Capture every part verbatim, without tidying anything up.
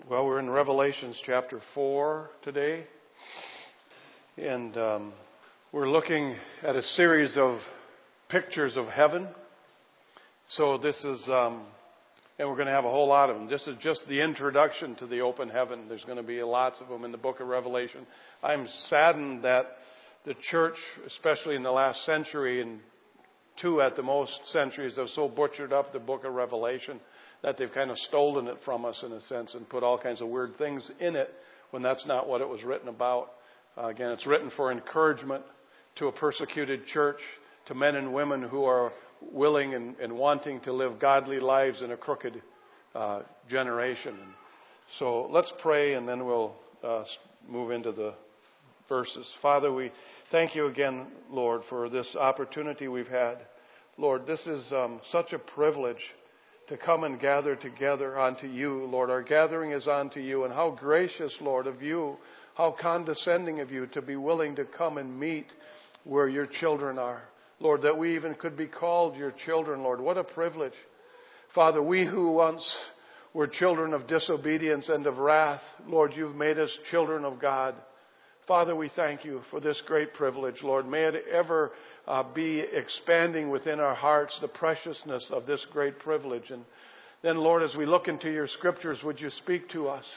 Well, we're in Revelations chapter four today, and um, we're looking at a series of pictures of heaven. So this is, um, and we're going to have a whole lot of them. This is just the introduction to the open heaven. There's going to be lots of them in the book of Revelation. I'm saddened that the church, especially in the last century and two at the most centuries, have so butchered up the book of Revelation that they've kind of stolen it from us in a sense and put all kinds of weird things in it when that's not what it was written about. Uh, again, it's written for encouragement to a persecuted church, to men and women who are willing and, and wanting to live godly lives in a crooked uh, generation. And so let's pray and then we'll uh, move into the verses. Father, we thank you again, Lord, for this opportunity we've had. Lord, this is um, such a privilege to come and gather together unto you, Lord. Our gathering is unto you, and how gracious, Lord, of you, how condescending of you to be willing to come and meet where your children are. Lord, that we even could be called your children, Lord. What a privilege. Father, we who once were children of disobedience and of wrath, Lord, you've made us children of God. Father, we thank you for this great privilege, Lord. May it ever uh, be expanding within our hearts the preciousness of this great privilege. And then, Lord, as we look into your scriptures, would you speak to us?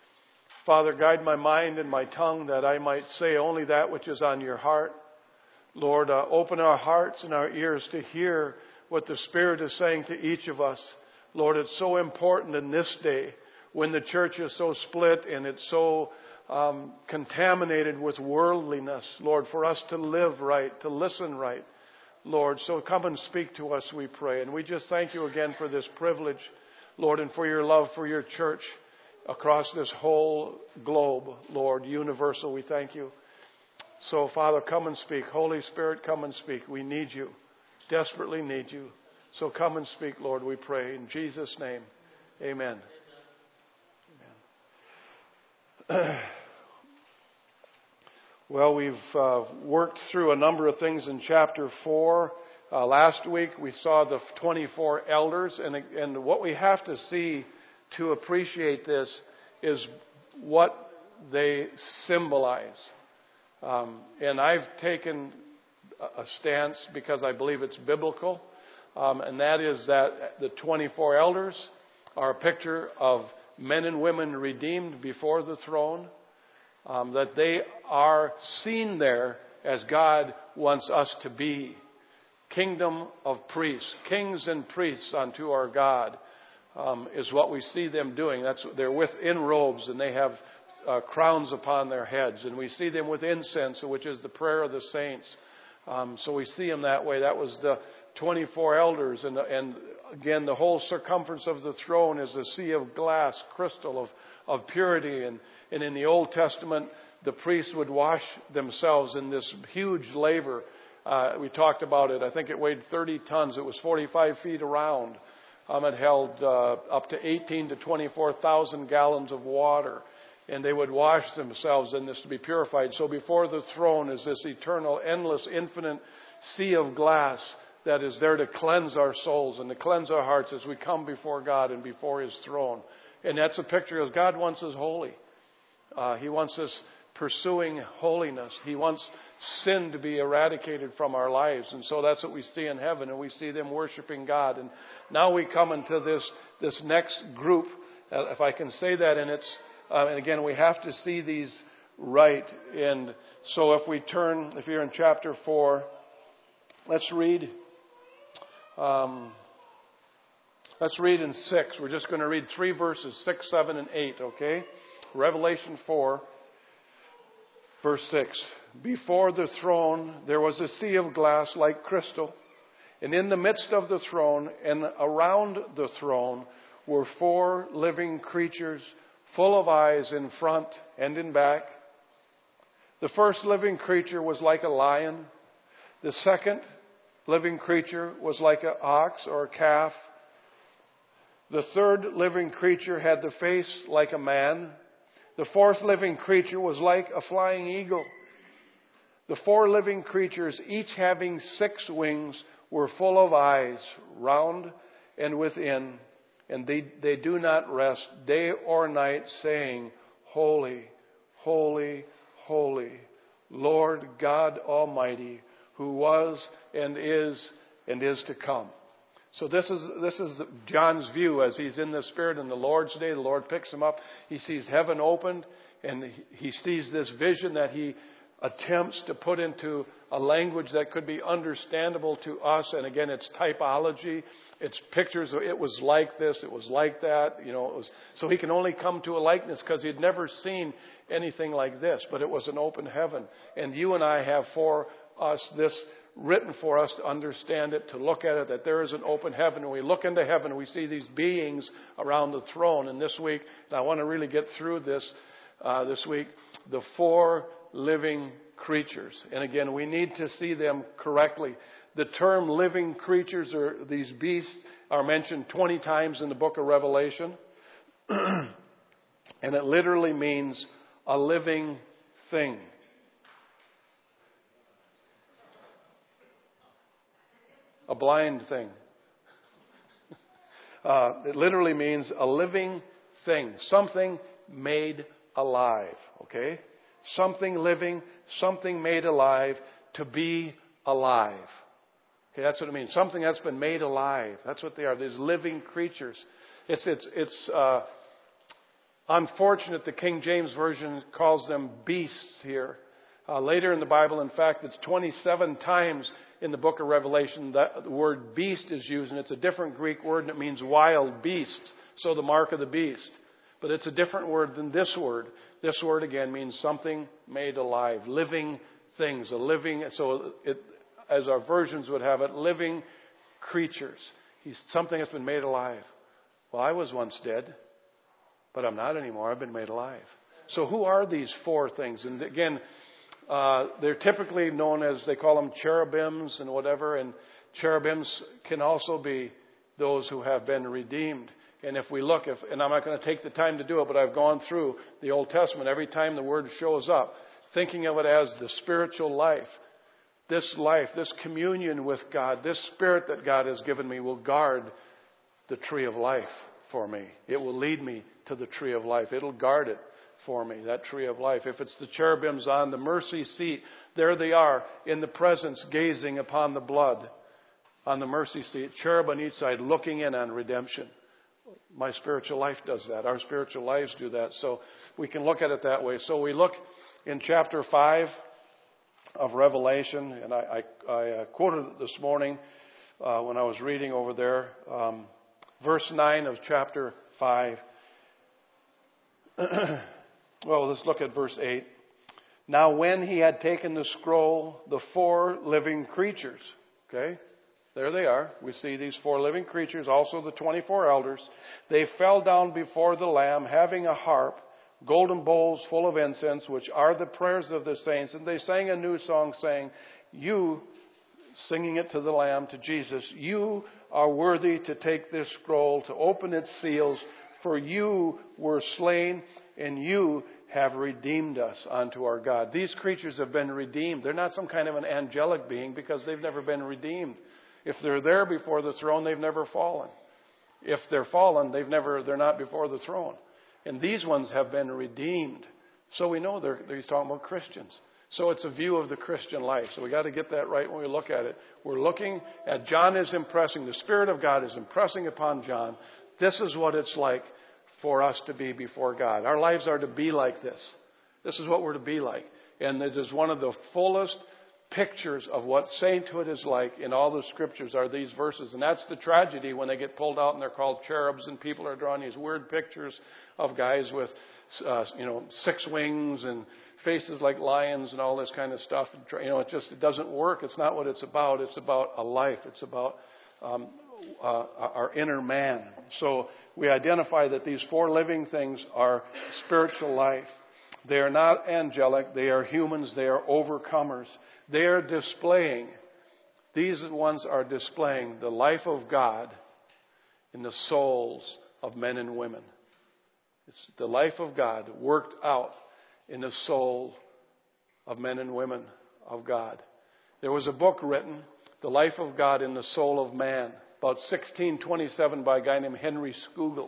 Father, guide my mind and my tongue that I might say only that which is on your heart. Lord, uh, open our hearts and our ears to hear what the Spirit is saying to each of us. Lord, it's so important in this day when the church is so split and it's so Um, contaminated with worldliness, Lord, for us to live right, to listen right, Lord. So come and speak to us, we pray. And we just thank you again for this privilege, Lord, and for your love for your church across this whole globe, Lord, universal. We thank you. So, Father, come and speak. Holy Spirit, come and speak. We need you, desperately need you. So come and speak, Lord, we pray. In Jesus' name, amen. Well, we've uh, worked through a number of things in chapter four. Uh, last week we saw the twenty-four elders, and, and what we have to see to appreciate this is what they symbolize. Um, and I've taken a stance because I believe it's biblical, um, and that is that the twenty-four elders are a picture of men and women redeemed before the throne, um, that they are seen there as God wants us to be. Kingdom of priests, kings and priests unto our God, um, is what we see them doing. That's they're within robes and they have uh, crowns upon their heads, and we see them with incense, which is the prayer of the saints. Um, so we see them that way. That was the twenty-four elders, and, and again, the whole circumference of the throne is a sea of glass, crystal of, of purity. And, and in the Old Testament, the priests would wash themselves in this huge laver. Uh, we talked about it. I think it weighed thirty tons. It was forty-five feet around. Um, it held uh, up to eighteen to twenty-four thousand gallons of water. And they would wash themselves in this to be purified. So before the throne is this eternal, endless, infinite sea of glass that is there to cleanse our souls and to cleanse our hearts as we come before God and before His throne. And that's a picture of God wants us holy. Uh, he wants us pursuing holiness. He wants sin to be eradicated from our lives. And so that's what we see in heaven, and we see them worshiping God. And now we come into this, this next group, uh, if I can say that, and it's, uh, and again, we have to see these right. And so if we turn, if you're in chapter four, let's read. Um, let's read in six. We're just going to read three verses, six, seven, and eight, okay? Revelation four, verse six. Before the throne there was a sea of glass like crystal, and in the midst of the throne and around the throne were four living creatures, full of eyes in front and in back. The first living creature was like a lion. The second living creature was like an ox or a calf. The third living creature had the face like a man. The fourth living creature was like a flying eagle. The four living creatures, each having six wings, were full of eyes, round and within, And they, they do not rest day or night, saying, Holy, holy, holy, Lord God Almighty, who was and is and is to come. So this is this is John's view as he's in the Spirit in the Lord's day. The Lord picks him up. He sees heaven opened, and he sees this vision that he attempts to put into a language that could be understandable to us. And again, it's typology. It's pictures. It was like this. It was like that. You know, it was, so he can only come to a likeness because he'd never seen anything like this. But it was an open heaven. And you and I have for us this written for us to understand it, to look at it, that there is an open heaven. And we look into heaven and we see these beings around the throne. And this week, and I want to really get through this uh, this week, the four living creatures. And again, we need to see them correctly. The term living creatures, or these beasts, are mentioned twenty times in the book of Revelation. And it literally means a living thing. A blind thing. Uh, it literally means a living thing. Something made alive. Okay? Something living, something made alive, to be alive. Okay, that's what it means. Something that's been made alive. That's what they are. These living creatures. It's it's it's uh, unfortunate the King James Version calls them beasts here. Uh, later in the Bible, in fact, it's twenty-seven times in the book of Revelation that the word beast is used, and it's a different Greek word, and it means wild beasts. So the mark of the beast. But it's a different word than this word. This word, again, means something made alive. Living things. A living, so it, as our versions would have it, living creatures. He's something that's been made alive. Well, I was once dead, but I'm not anymore. I've been made alive. So who are these four things? And again, uh, they're typically known as, they call them cherubims and whatever. And cherubims can also be those who have been redeemed. And if we look, if, and I'm not going to take the time to do it, but I've gone through the Old Testament. Every time the word shows up, thinking of it as the spiritual life. This life, this communion with God, this spirit that God has given me will guard the tree of life for me. It will lead me to the tree of life. It'll guard it for me, that tree of life. If it's the cherubims on the mercy seat, there they are in the presence, gazing upon the blood on the mercy seat. Cherub on each side, looking in on redemption. My spiritual life does that. Our spiritual lives do that. So we can look at it that way. So we look in chapter five of Revelation, and I, I, I uh, quoted it this morning uh, when I was reading over there. Um, verse nine of chapter five. Well, let's look at verse eight. Now when he had taken the scroll, the four living creatures, okay? There they are. We see these four living creatures, also the twenty-four elders. They fell down before the Lamb, having a harp, golden bowls full of incense, which are the prayers of the saints. And they sang a new song, saying, you, singing it to the Lamb, to Jesus, you are worthy to take this scroll, to open its seals, for you were slain, and you have redeemed us unto our God. These creatures have been redeemed. They're not some kind of an angelic being because they've never been redeemed. If they're there before the throne, they've never fallen. If they're fallen, they've never, they're not before the throne. And these ones have been redeemed. So we know they're, he's talking about Christians. So it's a view of the Christian life. So we got to get that right when we look at it. We're looking at, John is impressing, the Spirit of God is impressing upon John. This is what it's like for us to be before God. Our lives are to be like this. This is what we're to be like. And it is one of the fullest pictures of what sainthood is like in all the scriptures are these verses. And that's the tragedy when they get pulled out and they're called cherubs and people are drawing these weird pictures of guys with, uh, you know, six wings and faces like lions and all this kind of stuff. You know, it just, it doesn't work. It's not what it's about. It's about a life. It's about um, uh, our inner man. So we identify that these four living things are spiritual life. They are not angelic. They are humans. They are overcomers. They are displaying, these ones are displaying the life of God in the souls of men and women. It's the life of God worked out in the soul of men and women of God. There was a book written, The Life of God in the Soul of Man, about sixteen twenty-seven, by a guy named Henry Scougal.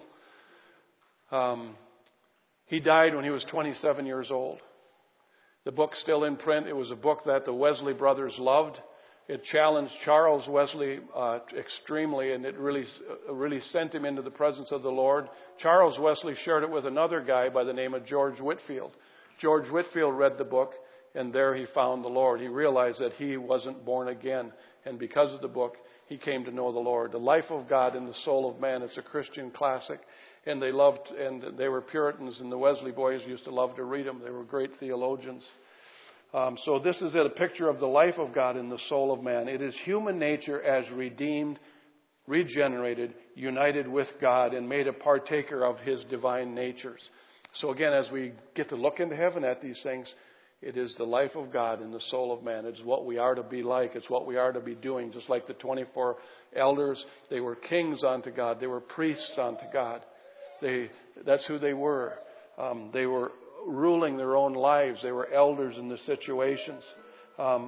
Um, he died when he was twenty-seven years old. The book's still in print. It was a book that the Wesley brothers loved. It challenged Charles Wesley uh, extremely, and it really, uh, really sent him into the presence of the Lord. Charles Wesley shared it with another guy by the name of George Whitefield. George Whitefield read the book, and there he found the Lord. He realized that he wasn't born again, and because of the book, he came to know the Lord. The Life of God in the Soul of Man. It's a Christian classic, and they loved, and they were Puritans, and the Wesley boys used to love to read them. They were great theologians. Um, so this is it, a picture of the life of God in the soul of man. It is human nature as redeemed, regenerated, united with God, and made a partaker of His divine natures. So again, as we get to look into heaven at these things, it is the life of God in the soul of man. It's what we are to be like. It's what we are to be doing. Just like the twenty-four elders, they were kings unto God. They were priests unto God. They, that's who they were. Um, they were ruling their own lives. They were elders in the situations. Um,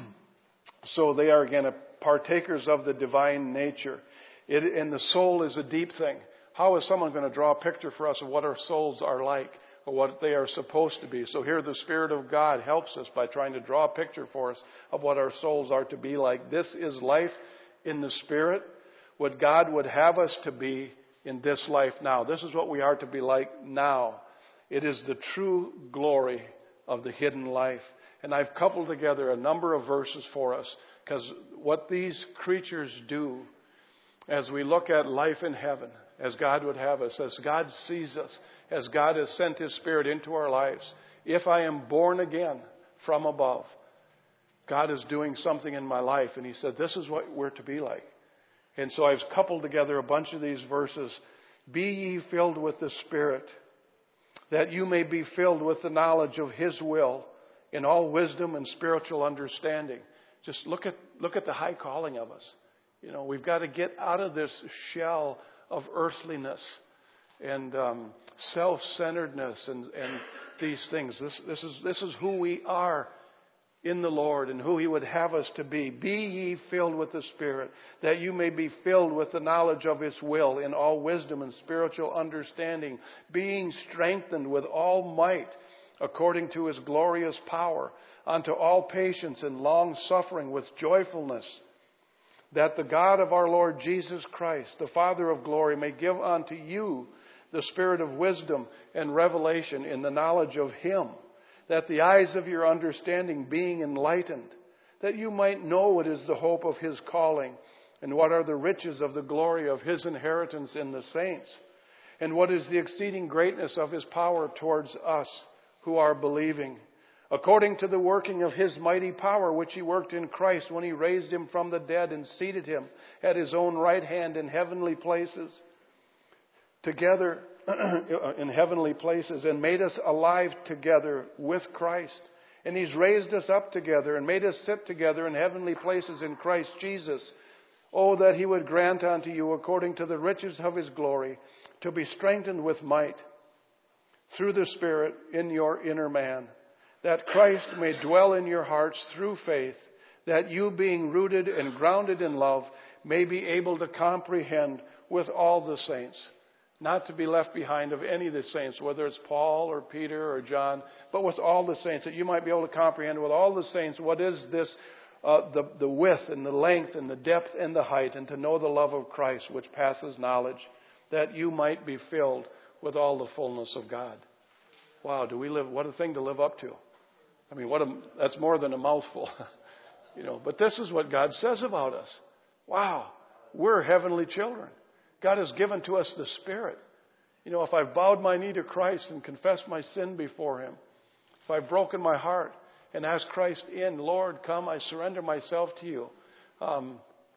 so they are, again, partakers of the divine nature. It, and the soul is a deep thing. How is someone going to draw a picture for us of what our souls are like, or what they are supposed to be? So here the Spirit of God helps us by trying to draw a picture for us of what our souls are to be like. This is life in the Spirit, what God would have us to be in this life now. This is what we are to be like now. It is the true glory of the hidden life. And I've coupled together a number of verses for us, because what these creatures do as we look at life in heaven, as God would have us, as God sees us, as God has sent His Spirit into our lives, if I am born again from above, God is doing something in my life. And He said, this is what we're to be like. And so I've coupled together a bunch of these verses. Be ye filled with the Spirit, that you may be filled with the knowledge of His will in all wisdom and spiritual understanding. Just look at look at the high calling of us. You know, we've got to get out of this shell of earthliness and um, self-centeredness and, and these things. This, this is this is who we are in the Lord and who He would have us to be. Be ye filled with the Spirit, that you may be filled with the knowledge of His will in all wisdom and spiritual understanding, being strengthened with all might according to His glorious power, unto all patience and long suffering with joyfulness, that the God of our Lord Jesus Christ, the Father of glory, may give unto you the spirit of wisdom and revelation in the knowledge of Him, that the eyes of your understanding being enlightened, that you might know what is the hope of His calling, and what are the riches of the glory of His inheritance in the saints, and what is the exceeding greatness of His power towards us who are believing, according to the working of His mighty power, which He worked in Christ when He raised Him from the dead and seated Him at His own right hand in heavenly places, together in heavenly places, and made us alive together with Christ. And He's raised us up together and made us sit together in heavenly places in Christ Jesus. Oh, that He would grant unto you, according to the riches of His glory, to be strengthened with might through the Spirit in your inner man, that Christ may dwell in your hearts through faith, that you, being rooted and grounded in love, may be able to comprehend with all the saints. Not to be left behind of any of the saints, whether it's Paul or Peter or John, but with all the saints, that you might be able to comprehend with all the saints what is this, uh, the, the width and the length and the depth and the height, and to know the love of Christ, which passes knowledge, that you might be filled with all the fullness of God. Wow, do we live, what a thing to live up to. I mean, what a, that's more than a mouthful. you know, but this is what God says about us. Wow, we're heavenly children. God has given to us the Spirit. You know, if I've bowed my knee to Christ and confessed my sin before Him, if I've broken my heart and asked Christ in, Lord, come, I surrender myself to you. Um,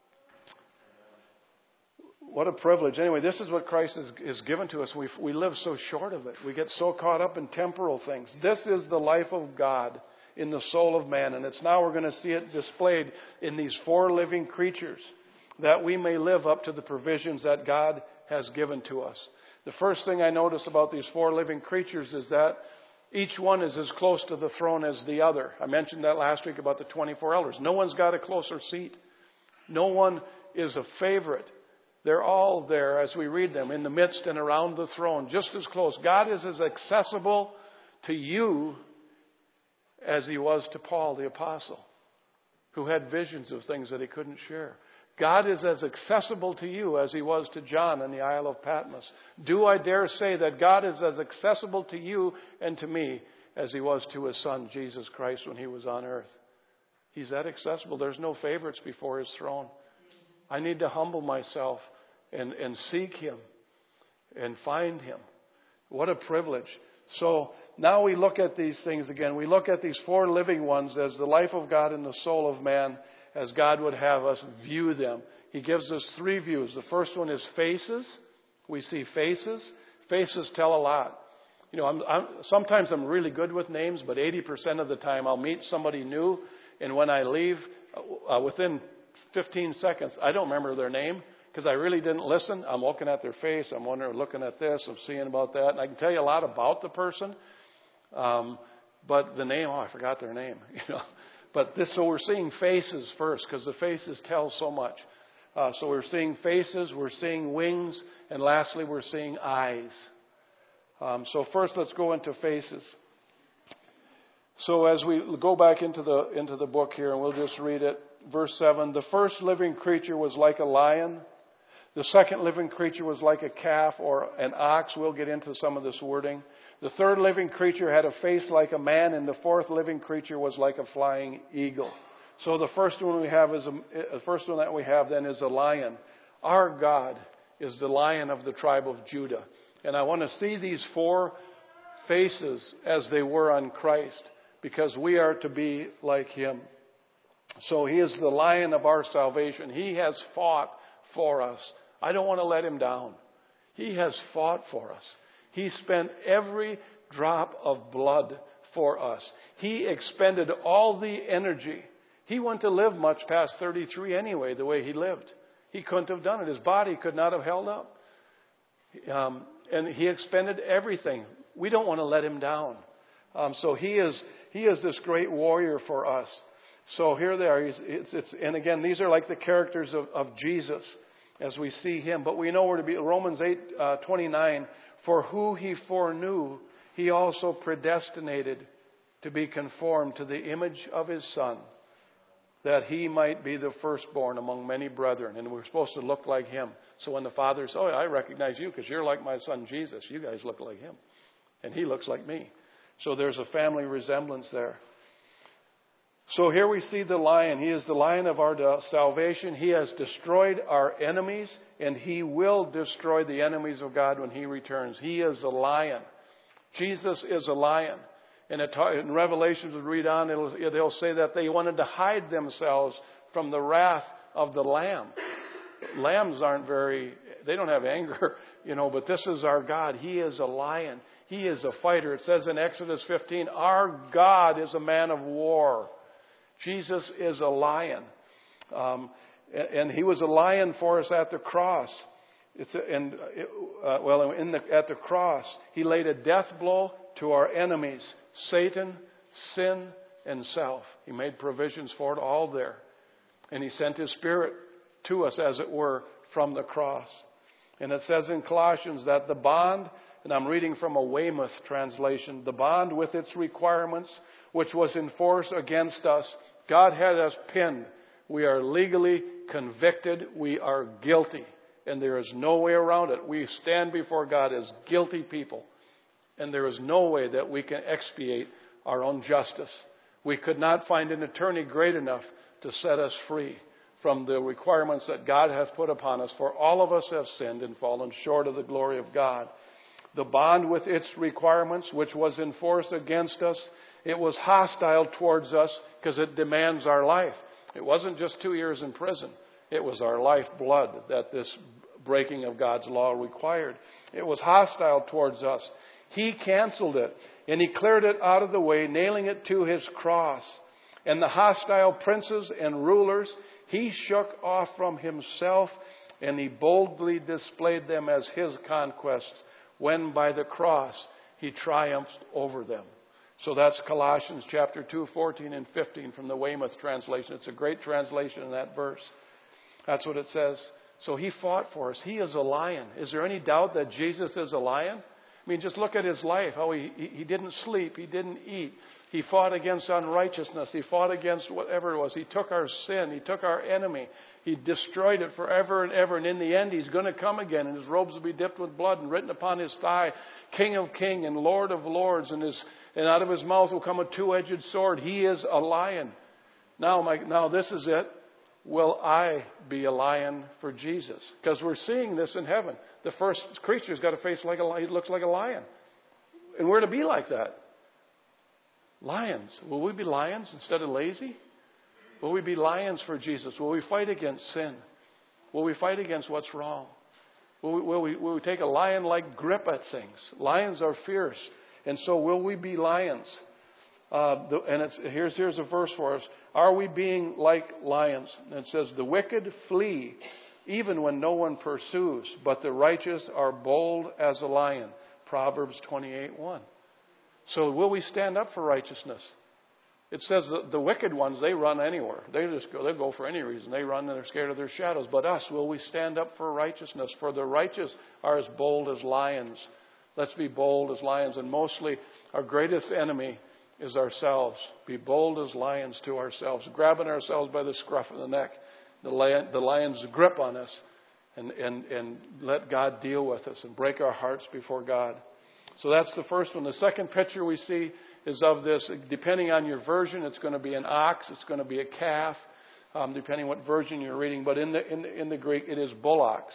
what a privilege. Anyway, this is what Christ has, has given to us. We, we live so short of it. We get so caught up in temporal things. This is the life of God in the soul of man. And it's now we're going to see it displayed in these four living creatures, that we may live up to the provisions that God has given to us. The first thing I notice about these four living creatures is that each one is as close to the throne as the other. I mentioned that last week about the twenty-four elders. No one's got a closer seat. No one is a favorite. They're all there as we read them, in the midst and around the throne, just as close. God is as accessible to you as he was to Paul the apostle, who had visions of things that he couldn't share. God is as accessible to you as he was to John in the Isle of Patmos. Do I dare say that God is as accessible to you and to me as he was to his son, Jesus Christ, when he was on earth? He's that accessible. There's no favorites before his throne. I need to humble myself and, and seek him and find him. What a privilege. So now we look at these things again. We look at these four living ones as the life of God in the soul of man, as God would have us view them. He gives us three views. The first one is faces. We see faces. Faces tell a lot. You know, I'm, I'm, sometimes I'm really good with names, but eighty percent of the time I'll meet somebody new, and when I leave, uh, within fifteen seconds, I don't remember their name because I really didn't listen. I'm looking at their face. I'm wondering, looking at this. I'm seeing about that. And I can tell you a lot about the person, um, but the name, oh, I forgot their name. You know, but this. So we're seeing faces first because the faces tell so much. Uh, so we're seeing faces. We're seeing wings, and lastly, we're seeing eyes. Um, so first, let's go into faces. So as we go back into the into the book here, and we'll just read it. Verse seven, the first living creature was like a lion. The second living creature was like a calf or an ox. We'll get into some of this wording. The third living creature had a face like a man, and the fourth living creature was like a flying eagle. So the first one we have is a, the first one that we have then is a lion. Our God is the Lion of the tribe of Judah. And I want to see these four faces as they were on Christ, because we are to be like him. So he is the Lion of our salvation. He has fought for us. I don't want to let him down. He has fought for us. He spent every drop of blood for us. He expended all the energy. He wouldn't have lived much past thirty-three anyway, the way he lived. He couldn't have done it. His body could not have held up. Um, and he expended everything. We don't want to let him down. Um, so he is he is this great warrior for us. So here they are. He's, it's, it's, and again, these are like the characters of, of Jesus as we see him. But we know we're to be, Romans eight uh, twenty-nine, for who he foreknew, he also predestinated to be conformed to the image of his Son, that he might be the firstborn among many brethren. And we're supposed to look like him. So when the Father says, oh, I recognize you because you're like my son Jesus. You guys look like him. And he looks like me. So there's a family resemblance there. So here we see the lion. He is the lion of our salvation. He has destroyed our enemies, and he will destroy the enemies of God when he returns. He is a lion. Jesus is a lion. And in Revelations, we read on, it'll, it'll say that they wanted to hide themselves from the wrath of the Lamb. Lambs aren't very, they don't have anger, you know, but this is our God. He is a lion. He is a fighter. It says in Exodus fifteen, our God is a man of war. Jesus is a lion. Um, and, and he was a lion for us at the cross. It's a, and uh, well, in the, at the cross, he laid a death blow to our enemies, Satan, sin, and self. He made provisions for it all there. And he sent his Spirit to us, as it were, from the cross. And it says in Colossians that the bond, and I'm reading from a Weymouth translation, the bond with its requirements, which was in force against us, God had us pinned. We are legally convicted. We are guilty. And there is no way around it. We stand before God as guilty people. And there is no way that we can expiate our own justice. We could not find an attorney great enough to set us free from the requirements that God hath put upon us. For all of us have sinned and fallen short of the glory of God. The bond with its requirements, which was in force against us, it was hostile towards us because it demands our life. It wasn't just two years in prison. It was our lifeblood that this breaking of God's law required. It was hostile towards us. He canceled it, and he cleared it out of the way, nailing it to his cross. And the hostile princes and rulers he shook off from himself, and he boldly displayed them as his conquests, when by the cross he triumphed over them. So that's Colossians chapter two, fourteen and fifteen from the Weymouth translation. It's a great translation in that verse. That's what it says. So he fought for us. He is a lion. Is there any doubt that Jesus is a lion? I mean, just look at his life, how he, he, he didn't sleep, he didn't eat. He fought against unrighteousness. He fought against whatever it was. He took our sin. He took our enemy. He destroyed it forever and ever. And in the end, he's going to come again. And his robes will be dipped with blood and written upon his thigh, King of Kings and Lord of Lords. And, his, and out of his mouth will come a two-edged sword. He is a lion. Now, my, now this is it. Will I be a lion for Jesus? Because we're seeing this in heaven. The first creature's got a face like a lion. He looks like a lion. And we're to be like that. Lions. Will we be lions instead of lazy? Will we be lions for Jesus? Will we fight against sin? Will we fight against what's wrong? Will we, will we, will we take a lion-like grip at things? Lions are fierce. And so will we be lions? Uh, the, and it's, here's, here's a verse for us. Are we being like lions? And it says, the wicked flee even when no one pursues, but the righteous are bold as a lion. Proverbs twenty-eight one. So will we stand up for righteousness? It says that the wicked ones, they run anywhere. They just go, they go for any reason. They run and they're scared of their shadows. But us, will we stand up for righteousness? For the righteous are as bold as lions. Let's be bold as lions. And mostly our greatest enemy is ourselves. Be bold as lions to ourselves, grabbing ourselves by the scruff of the neck, the, lion, the lion's grip on us, and, and, and let God deal with us and break our hearts before God. So that's the first one. The second picture we see is of this. Depending on your version, it's going to be an ox, it's going to be a calf, um, depending what version you're reading. But in the, in the in the Greek, it is bullocks,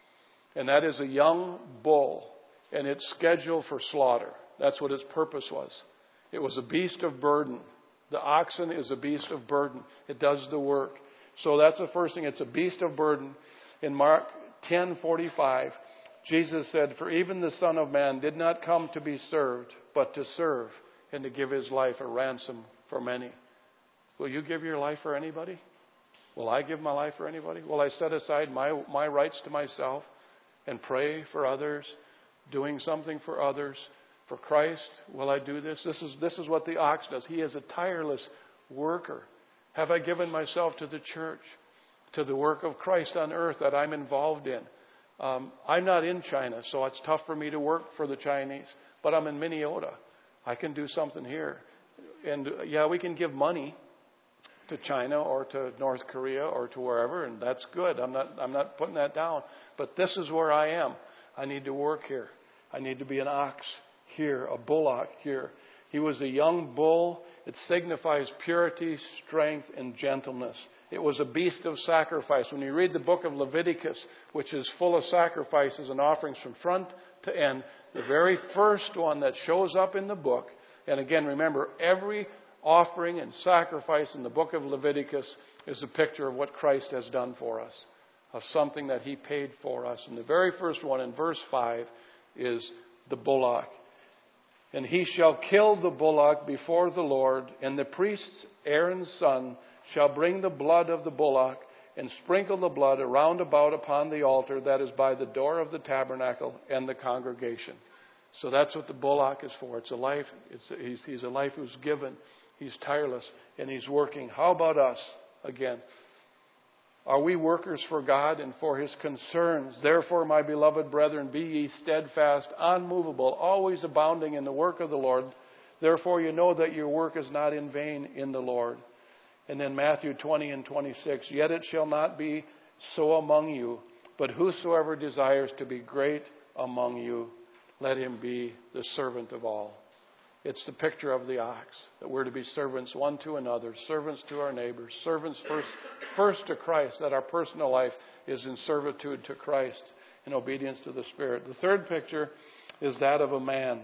and that is a young bull, and it's scheduled for slaughter. That's what its purpose was. It was a beast of burden. The oxen is a beast of burden. It does the work. So that's the first thing. It's a beast of burden. In Mark ten forty-five, Jesus said, "For even the Son of Man did not come to be served, but to serve and to give his life a ransom for many." Will you give your life for anybody? Will I give my life for anybody? Will I set aside my, my rights to myself and pray for others, doing something for others? For Christ, will I do this? This is this is what the ox does. He is a tireless worker. Have I given myself to the church, to the work of Christ on earth that I'm involved in? Um, I'm not in China, so it's tough for me to work for the Chinese. But I'm in Minnesota. I can do something here. And uh, yeah, we can give money to China or to North Korea or to wherever, and that's good. I'm not I'm not putting that down. But this is where I am. I need to work here. I need to be an ox here, a bullock here. He was a young bull. It signifies purity, strength, and gentleness. It was a beast of sacrifice. When you read the book of Leviticus, which is full of sacrifices and offerings from front to end, the very first one that shows up in the book, and again, remember, every offering and sacrifice in the book of Leviticus is a picture of what Christ has done for us, of something that he paid for us. And the very first one in verse five is the bullock. "And he shall kill the bullock before the Lord, and the priest, Aaron's son, shall bring the blood of the bullock and sprinkle the blood around about upon the altar that is by the door of the tabernacle and the congregation." So that's what the bullock is for. It's a life. It's, he's, he's a life who's given. He's tireless and he's working. How about us? Again, are we workers for God and for his concerns? "Therefore, my beloved brethren, be ye steadfast, unmovable, always abounding in the work of the Lord. Therefore, you know that your work is not in vain in the Lord." And then Matthew twenty and twenty-six, "Yet it shall not be so among you, but whosoever desires to be great among you, let him be the servant of all." It's the picture of the ox, that we're to be servants one to another, servants to our neighbors, servants first, first to Christ, that our personal life is in servitude to Christ, in obedience to the Spirit. The third picture is that of a man.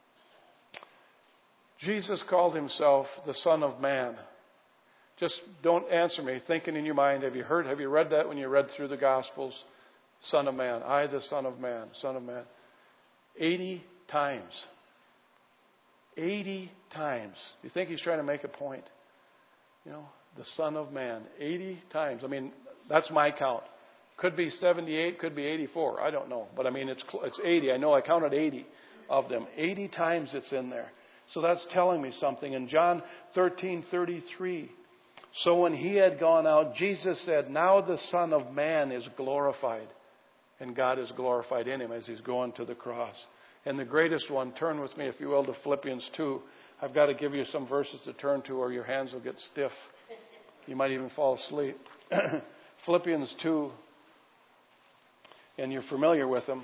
Jesus called himself the Son of Man. Just don't answer me, thinking in your mind, have you heard, have you read that when you read through the Gospels? Son of Man, I the Son of Man, Son of Man. eighty times. eighty times. You think he's trying to make a point? You know, the Son of Man. eighty times. I mean, that's my count. Could be seventy-eight, could be eighty-four. I don't know. But I mean, it's it's eighty. I know I counted eighty of them. eighty times it's in there. So that's telling me something. In John thirteen thirty-three, So when he had gone out, Jesus said, now the Son of Man is glorified. And God is glorified in him as he's going to the cross. And the greatest one, turn with me, if you will, to Philippians two. I've got to give you some verses to turn to or your hands will get stiff. You might even fall asleep. Philippians two, and you're familiar with them.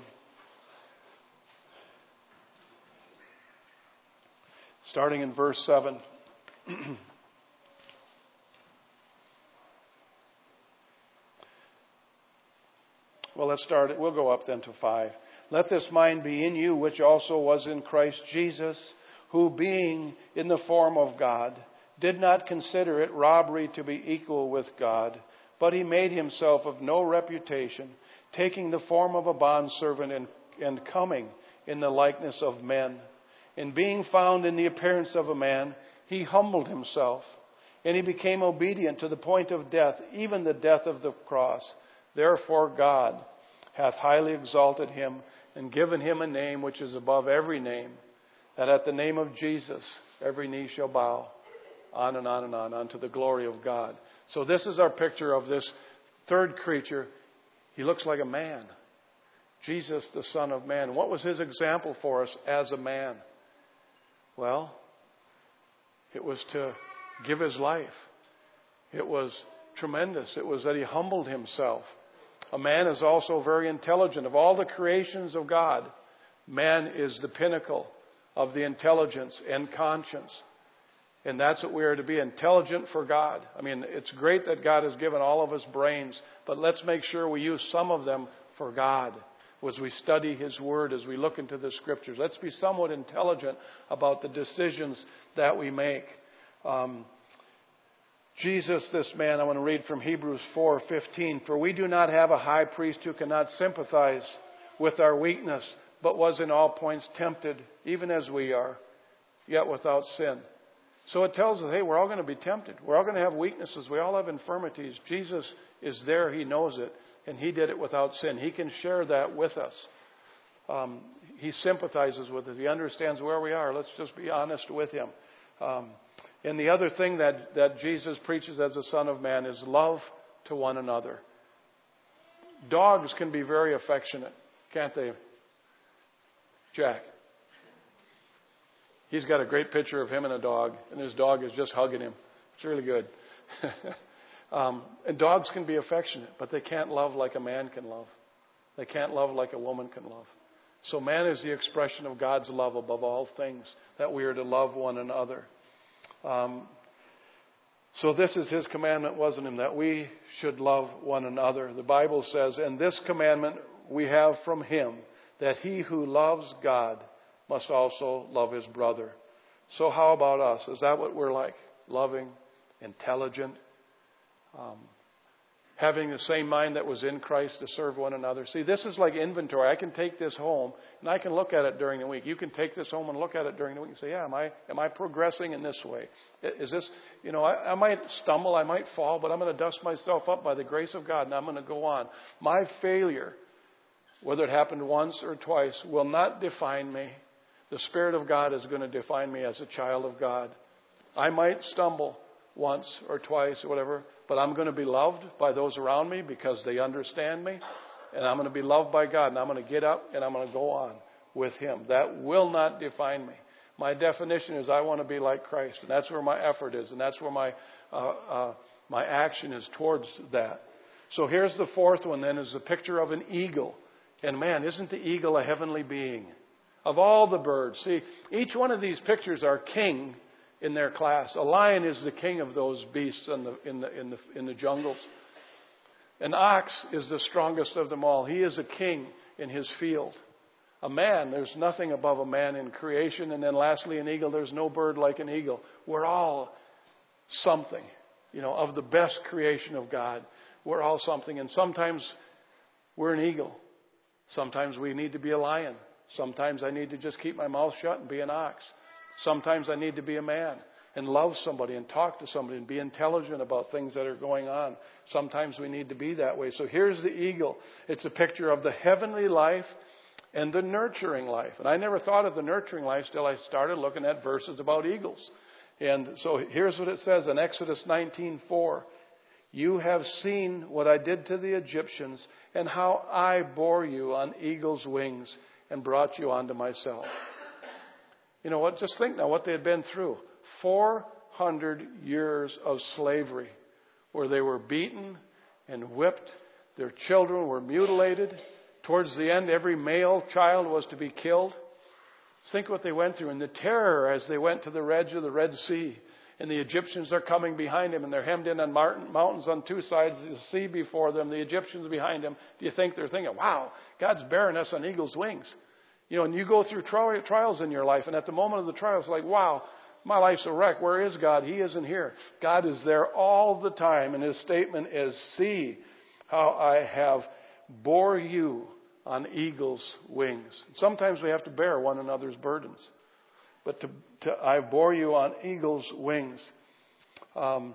Starting in verse seven. Well, let's start it. We'll go up then to five. Let this mind be in you, which also was in Christ Jesus, who being in the form of God, did not consider it robbery to be equal with God, but he made himself of no reputation, taking the form of a bondservant and, and coming in the likeness of men. And being found in the appearance of a man, he humbled himself, and he became obedient to the point of death, even the death of the cross. Therefore God hath highly exalted him and given him a name which is above every name, that at the name of Jesus every knee shall bow, on and on and on, unto the glory of God. So this is our picture of this third creature. He looks like a man. Jesus, the Son of Man. What was his example for us as a man? Well, it was to give his life. It was tremendous. It was that he humbled himself. A man is also very intelligent. Of all the creations of God, man is the pinnacle of the intelligence and conscience. And that's what we are to be, intelligent for God. I mean, it's great that God has given all of us brains, but let's make sure we use some of them for God. As we study His Word, as we look into the Scriptures, let's be somewhat intelligent about the decisions that we make. Um, Jesus, this man, I want to read from Hebrews four fifteen. For we do not have a high priest who cannot sympathize with our weakness, but was in all points tempted, even as we are, yet without sin. So it tells us, hey, we're all going to be tempted. We're all going to have weaknesses. We all have infirmities. Jesus is there. He knows it. And He did it without sin. He can share that with us. Um, he sympathizes with us. He understands where we are. Let's just be honest with Him. Um, and the other thing that, that Jesus preaches as the Son of Man is love to one another. Dogs can be very affectionate, can't they? Jack. He's got a great picture of him and a dog, and his dog is just hugging him. It's really good. um, and dogs can be affectionate, but they can't love like a man can love. They can't love like a woman can love. So man is the expression of God's love above all things, that we are to love one another. Um, so this is His commandment, wasn't it? That we should love one another. The Bible says, and this commandment we have from Him, that he who loves God must also love his brother. So how about us? Is that what we're like? Loving, intelligent, um, having the same mind that was in Christ to serve one another. See, this is like inventory. I can take this home and I can look at it during the week. You can take this home and look at it during the week and say, yeah, am I am I progressing in this way? Is this, you know, I, I might stumble, I might fall, but I'm going to dust myself up by the grace of God and I'm going to go on. My failure, whether it happened once or twice, will not define me. The Spirit of God is going to define me as a child of God. I might stumble once or twice or whatever, but I'm going to be loved by those around me because they understand me. And I'm going to be loved by God. And I'm going to get up and I'm going to go on with Him. That will not define me. My definition is I want to be like Christ. And that's where my effort is. And that's where my uh, uh, my action is towards that. So here's the fourth one then, is the picture of an eagle. And man, isn't the eagle a heavenly being? Of all the birds. See, each one of these pictures are king in their class. A lion is the king of those beasts in the, in the, in the, in the jungles. An ox is the strongest of them all. He is a king in his field. A man, there's nothing above a man in creation. And then lastly, an eagle, there's no bird like an eagle. We're all something, you know, of the best creation of God. We're all something. And sometimes we're an eagle. Sometimes we need to be a lion. Sometimes I need to just keep my mouth shut and be an ox. Sometimes I need to be a man and love somebody and talk to somebody and be intelligent about things that are going on. Sometimes we need to be that way. So here's the eagle. It's a picture of the heavenly life and the nurturing life. And I never thought of the nurturing life till I started looking at verses about eagles. And so here's what it says in Exodus nineteen four. You have seen what I did to the Egyptians and how I bore you on eagle's wings and brought you unto myself. You know what? Just think now what they had been through. four hundred years of slavery where they were beaten and whipped. Their children were mutilated. Towards the end, every male child was to be killed. Think what they went through and the terror as they went to the edge of the Red Sea. And the Egyptians are coming behind him, and they're hemmed in on mountains on two sides, the sea before them, the Egyptians behind him. Do you think they're thinking, wow, God's bearing us on eagle's wings? You know, and you go through tri- trials in your life, and at the moment of the trial, it's like, wow, my life's a wreck. Where is God? He isn't here. God is there all the time, and his statement is, see how I have bore you on eagle's wings. Sometimes we have to bear one another's burdens. But to, to, I bore you on eagle's wings. Um,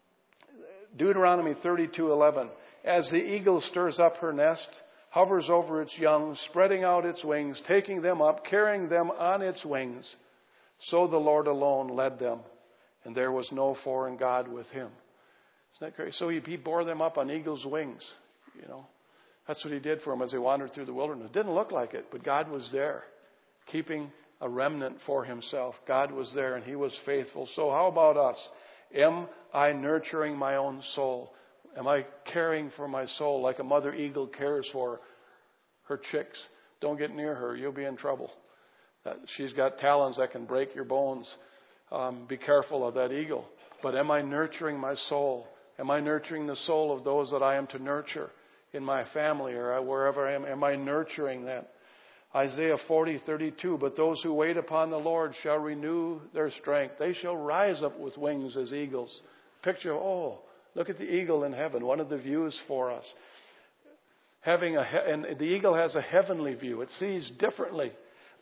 Deuteronomy thirty-two eleven. As the eagle stirs up her nest, hovers over its young, spreading out its wings, taking them up, carrying them on its wings, so the Lord alone led them, and there was no foreign god with him. Isn't that great? So he, he bore them up on eagle's wings. You know, that's what he did for them as they wandered through the wilderness. It didn't look like it, but God was there, keeping a remnant for himself. God was there and he was faithful. So how about us? Am I nurturing my own soul? Am I caring for my soul like a mother eagle cares for her chicks? Don't get near her. You'll be in trouble. Uh, she's got talons that can break your bones. Um, be careful of that eagle. But am I nurturing my soul? Am I nurturing the soul of those that I am to nurture in my family or wherever I am? Am I nurturing that? Isaiah forty thirty-two, but those who wait upon the Lord shall renew their strength. They shall rise up with wings as eagles. Picture, oh, look at the eagle in heaven, one of the views for us. Having a, and the eagle has a heavenly view. It sees differently.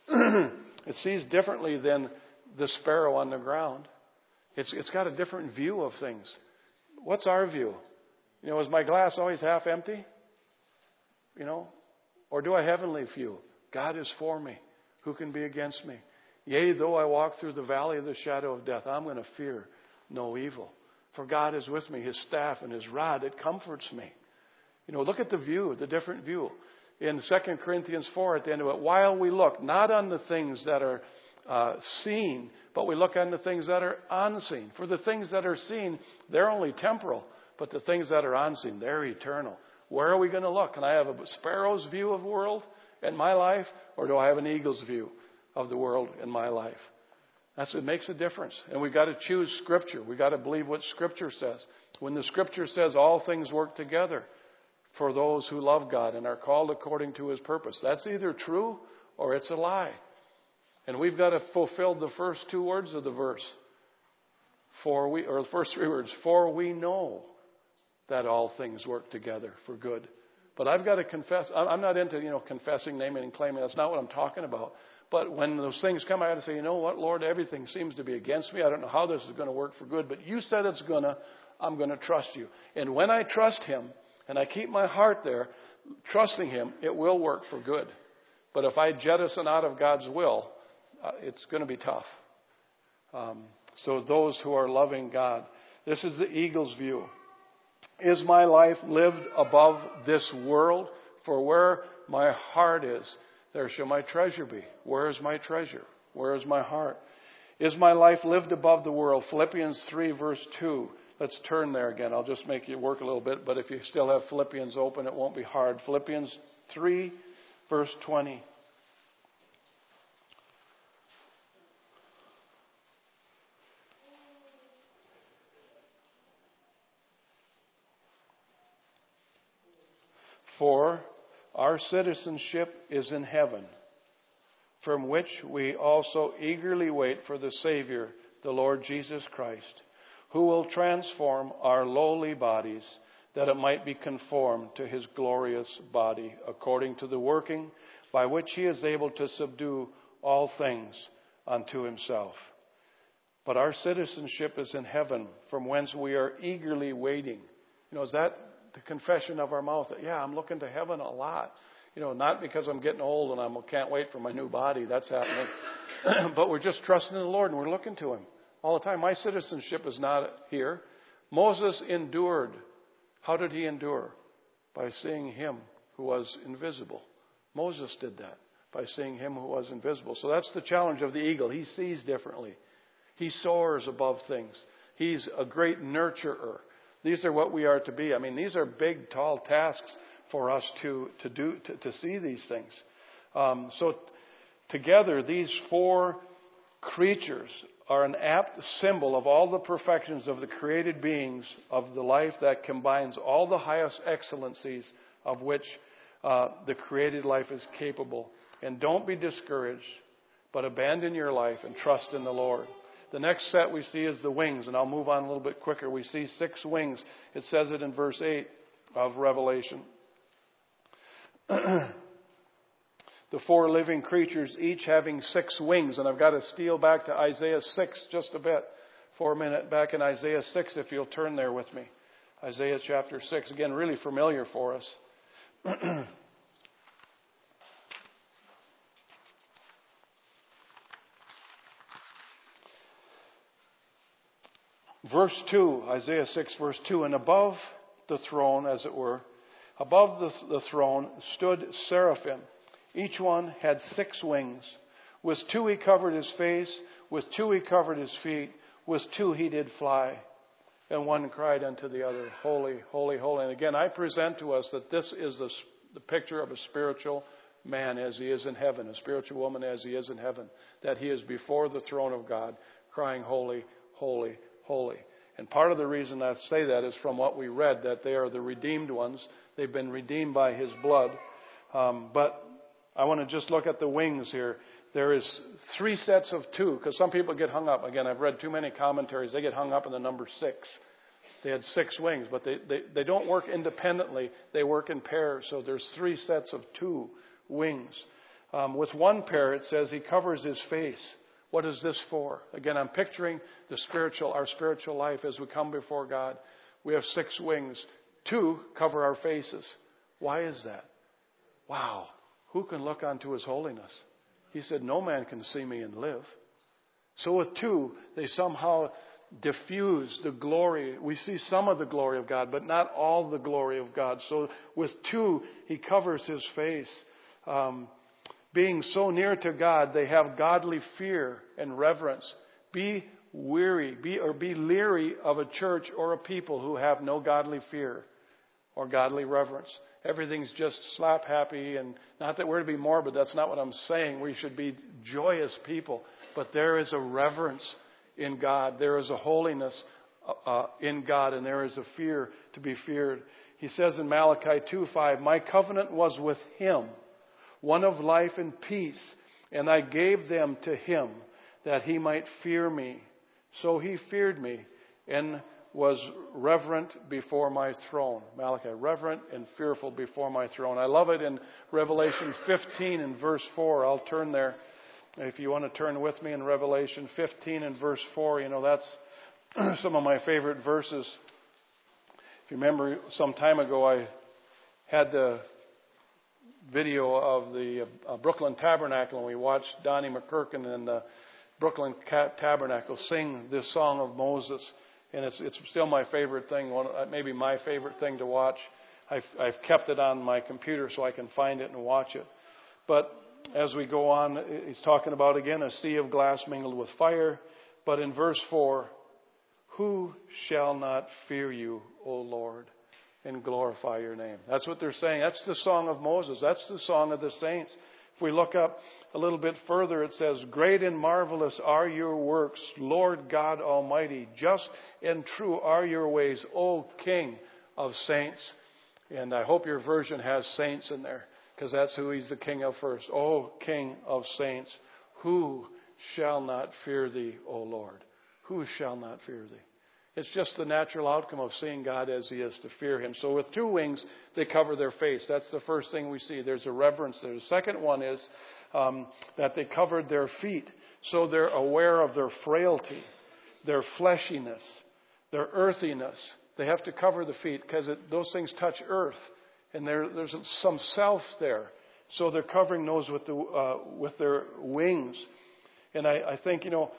It sees differently than the sparrow on the ground. It's, it's got a different view of things. What's our view? You know, is my glass always half empty? You know, or do I heavenly view? God is for me. Who can be against me? Yea, though I walk through the valley of the shadow of death, I'm going to fear no evil. For God is with me. His staff and his rod, it comforts me. You know, look at the view, the different view. In Second Corinthians four at the end of it, while we look not on the things that are uh, seen, but we look on the things that are unseen. For the things that are seen, they're only temporal. But the things that are unseen, they're eternal. Where are we going to look? Can I have a sparrow's view of the world in my life, or do I have an eagle's view of the world in my life? That's it makes a difference. And we've got to choose Scripture. We've got to believe what Scripture says. When the Scripture says all things work together for those who love God and are called according to his purpose, that's either true or it's a lie. And we've got to fulfill the first two words of the verse. For we, or the first three words, for we know that all things work together for good. But I've got to confess. I'm not into, you know, confessing, naming, and claiming. That's not what I'm talking about. But when those things come, I got to say, you know what, Lord, everything seems to be against me. I don't know how this is going to work for good, but you said it's going to. I'm going to trust you. And when I trust him and I keep my heart there, trusting him, it will work for good. But if I jettison out of God's will, uh, it's going to be tough. Um, so those who are loving God, this is the eagle's view. Is my life lived above this world? For where my heart is, there shall my treasure be. Where is my treasure? Where is my heart? Is my life lived above the world? Philippians three verse two. Let's turn there again. I'll just make you work a little bit, but if you still have Philippians open, it won't be hard. Philippians three verse twenty. For our citizenship is in heaven, from which we also eagerly wait for the Savior, the Lord Jesus Christ, who will transform our lowly bodies, that it might be conformed to his glorious body, according to the working by which he is able to subdue all things unto himself. But our citizenship is in heaven, from whence we are eagerly waiting. You know, is that the confession of our mouth? That, yeah, I'm looking to heaven a lot. You know, not because I'm getting old and I can't wait for my new body. That's happening. But we're just trusting in the Lord and we're looking to him. all the time. My citizenship is not here. Moses endured. How did he endure? By seeing him who was invisible. Moses did that by seeing him who was invisible. So that's the challenge of the eagle. He sees differently. He soars above things. He's a great nurturer. These are what we are to be. I mean, these are big, tall tasks for us to, to do, to, to see these things. Um, so t- together, these four creatures are an apt symbol of all the perfections of the created beings of the life that combines all the highest excellencies of which uh, the created life is capable. And don't be discouraged, but abandon your life and trust in the Lord. The next set we see is the wings, and I'll move on a little bit quicker. We see six wings. It says it in verse eight of Revelation. The four living creatures, each having six wings. And I've got to steal back to Isaiah six just a bit for a minute. Back in Isaiah six, if you'll turn there with me. Isaiah chapter six. Again, really familiar for us. Verse two, Isaiah six, verse two. And above the throne, as it were, above the, the throne stood seraphim. Each one had six wings. With two he covered his face. With two he covered his feet. With two he did fly. And one cried unto the other, Holy, holy, holy. And again, I present to us that this is the, the picture of a spiritual man as he is in heaven, a spiritual woman as he is in heaven. That he is before the throne of God, crying, Holy, holy, holy. And part of the reason I say that is from what we read, that they are the redeemed ones. They've been redeemed by his blood. Um, but I want to just look at the wings here. There is three sets of two, because some people get hung up. Again, I've read too many commentaries. They get hung up in the number six. They had six wings, but they, they, they don't work independently. They work in pairs. So there's three sets of two wings. Um, with one pair, it says he covers his face. What is this for? Again, I'm picturing the spiritual, our spiritual life as we come before God. We have six wings. Two cover our faces. Why is that? Wow. Who can look unto his holiness? He said, no man can see me and live. So with two, they somehow diffuse the glory. We see some of the glory of God, but not all the glory of God. So with two, he covers his face. Um, being so near to God, they have godly fear and reverence. Be weary, be or be leery of a church or a people who have no godly fear or godly reverence. Everything's just slap happy, and not that we're to be morbid. That's not what I'm saying. We should be joyous people. But there is a reverence in God. There is a holiness uh, in God, and there is a fear to be feared. He says in Malachi two five, my covenant was with him, one of life and peace, and I gave them to him that he might fear me. So he feared me and was reverent before my throne. Malachi, reverent and fearful before my throne. I love it in Revelation fifteen and verse four. I'll turn there. If you want to turn with me in Revelation fifteen and verse four, you know, that's some of my favorite verses. If you remember, some time ago I had the video of the uh, Brooklyn Tabernacle, and we watched Donnie McKirkin and the Brooklyn Tabernacle sing this song of Moses. And it's it's still my favorite thing, one, maybe my favorite thing to watch. I've, I've kept it on my computer so I can find it and watch it. But as we go on, he's talking about, again, a sea of glass mingled with fire. But in verse four, who shall not fear you, O Lord, and glorify your name? That's what they're saying. That's the song of Moses. That's the song of the saints. If we look up a little bit further, it says, great and marvelous are your works, Lord God Almighty. Just and true are your ways, O King of saints. And I hope your version has saints in there, because that's who he's the King of first. O King of saints, who shall not fear thee, O Lord? Who shall not fear thee? It's just the natural outcome of seeing God as he is, to fear him. So with two wings, they cover their face. That's the first thing we see. There's a reverence there. The second one is um, that they covered their feet. So they're aware of their frailty, their fleshiness, their earthiness. They have to cover the feet because those things touch earth. And there, there's some self there. So they're covering those with, the, uh, with their wings. And I, I think, you know,